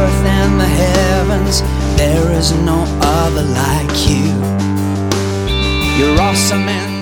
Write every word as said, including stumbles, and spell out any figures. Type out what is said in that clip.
earth and the heavens, there is no other like you. You're awesome and